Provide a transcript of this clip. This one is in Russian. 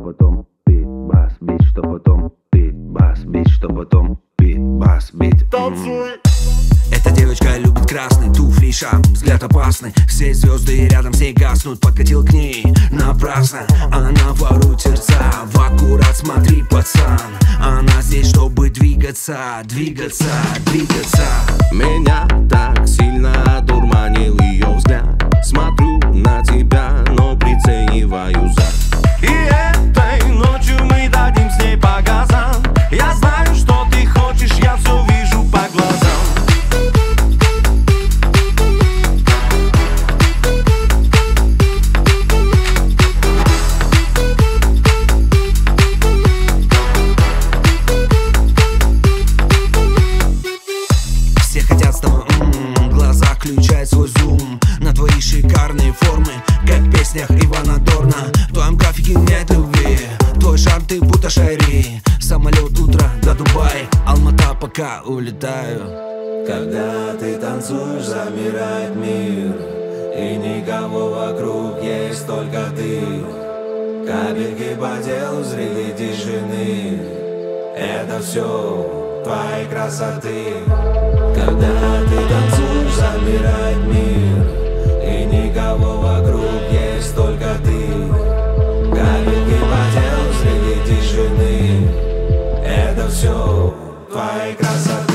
потом бит, бас, бит, что потом бит, бас, бит, что потом бит, бас, бит. Танцуй! Эта девочка любит красный, туфли, шаг, взгляд опасный. Все звезды рядом с ней гаснут, подкатил к ней напрасно. Она ворует сердца, в аккурат смотри, пацан. Она здесь, чтобы двигаться, двигаться, двигаться. Меня так сильно одурманил ее взгляд. Смотрю на тебя, но прицениваю зад. И этой ночью мы дадим с ней по газам. Я знаю, что ты хочешь, я все вижу по глазам. Все хотят с тобой, глаза включают свой зум на твои шикарные формы, как в песнях Ивана Дорна. В твоем графике нет любви, твой шар ты будто шари. Самолет утро до Дубая, Алмата пока улетаю. Когда ты танцуешь, замирает мир, и никого вокруг, есть только ты. Капельки по телу, взрывы тишины, это все твоей красоты. Когда ты танцуешь, замирает мир, и никого вокруг, есть только ты. Капельки по телу, взрывы тишины, это все твоей красоты.